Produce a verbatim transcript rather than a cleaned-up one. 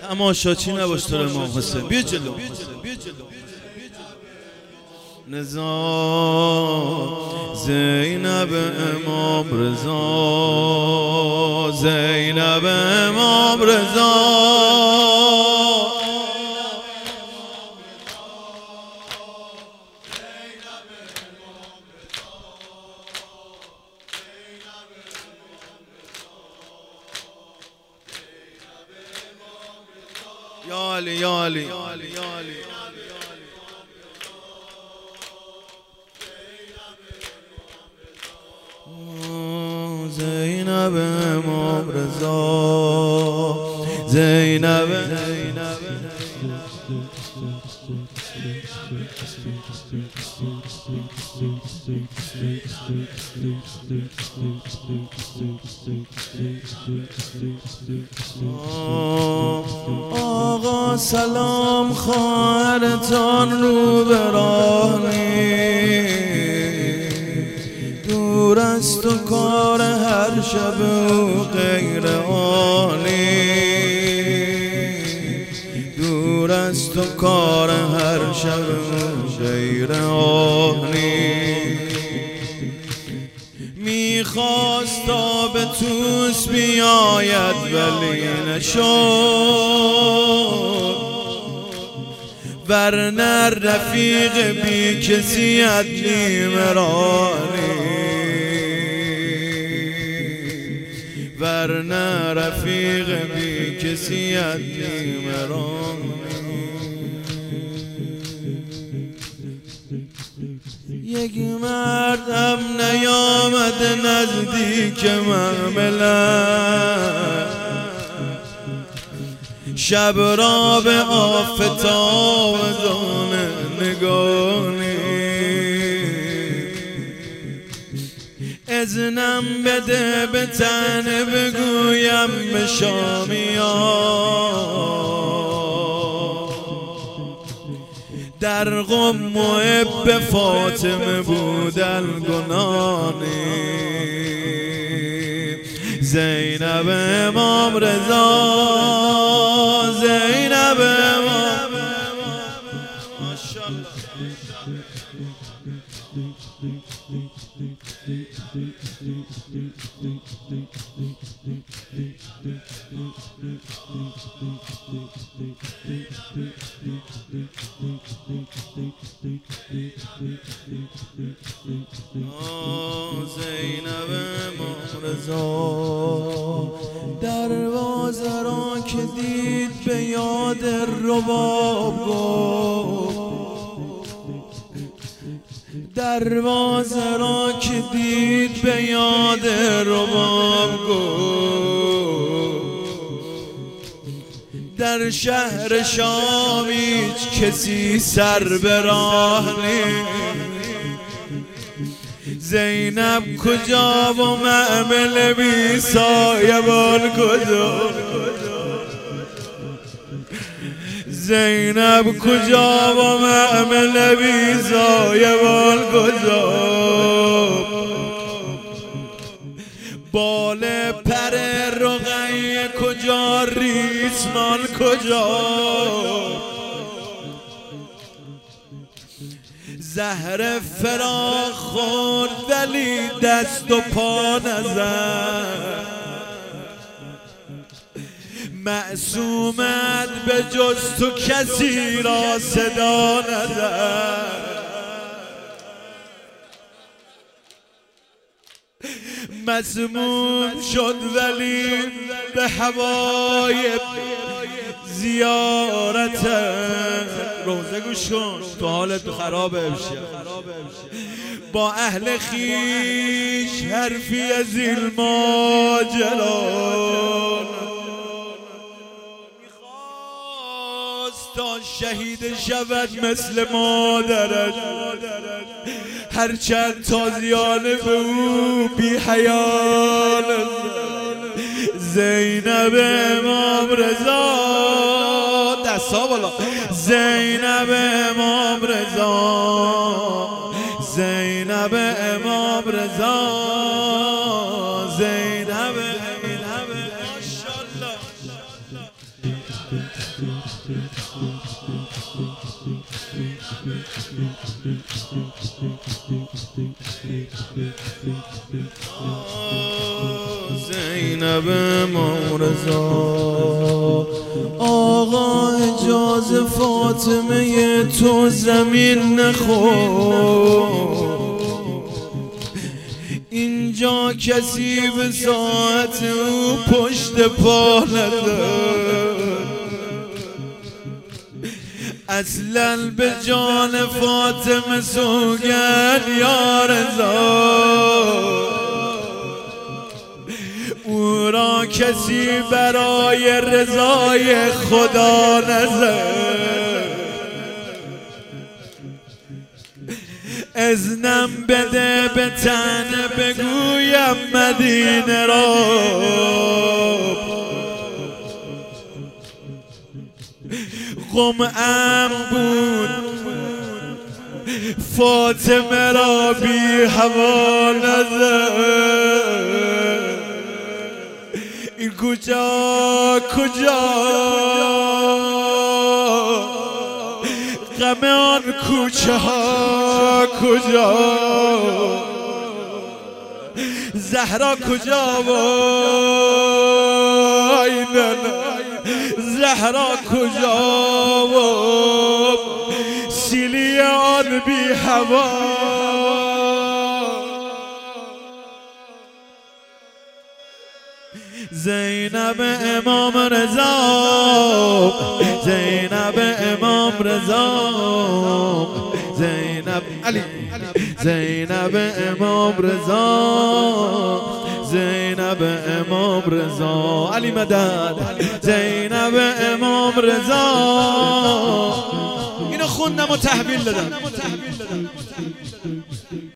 اما شاچی نباش تو امام حسین. بیا جلو. نزار زینب امام رضا، زینب امام رضا، یا علی یا علی یا علی یا علی. زینب امام رضا، زینب آقا سلام خواهرتان رو به راه دور است و کار هر شب و غیر عالی، دور است و کار هر شب و غیر عالی. میخواست تا به توس بیاید ولی نشد، ورنه رفیق بی کسیت نیمرانی، ورنه رفیق بی کسیت نیمرانی. یک مردم نیامد نزدیک معملم، شب را به آفتاب دانه نگانی. اذنم بده به تنه بگویم به شامیان، در قم محب فاطمه بود الگنانی. زینب امام رضا، زینب امام ماشاءالله. زینب امام رضا دروازه را که دید به یاد رباب گفت، دروازه را که دید به یاد رباب گفت. در شهر شام هیچ کسی سر به راه نیست، زینب کجا و معمل بی سایبان کجا، زینب کجا و معمل بی سایبان کجا. بال پر رقیه کجا، ریسمان کجا، زهر فراق خورد ولی دست و پا نزد، معصومت به جز تو کسی را صدا نزد. مسموم شد ولی به هوای زیارت روزه گوش کن تو حالت خراب بشه. با اهل خیش حرفی از این ماجرا میخواست تا شهید شود مثل مادرش، هرچند تازیانه به او بی حیال. زینب امام رضا دستا بالا، زینب امام رضا، زینب امام رضا، زینب ماشاءالله. زینب امام رضا آقا اجازه فاطمه تو زمین نخور، اینجا کسی به ساعت او پشت پا ندار، اصلا به جان فاطمه سوگند یا رضا، او را کسی برای رضای خدا نزد، اذنم بده به تن بگویم مدینه را، قمعم بود فاطمه را بی هوا نزد، این کجا کجا غم آن کوچه ها کجا، زهرا کجا وای نه زهرا کجا و سیلی آن بی هوا، زینب امام رضا زینب امام رضا زینب علی زینب امام رضا زینب امام رضا علی مدد زینب امام رضا. اینو خوندم و تحویل دادم.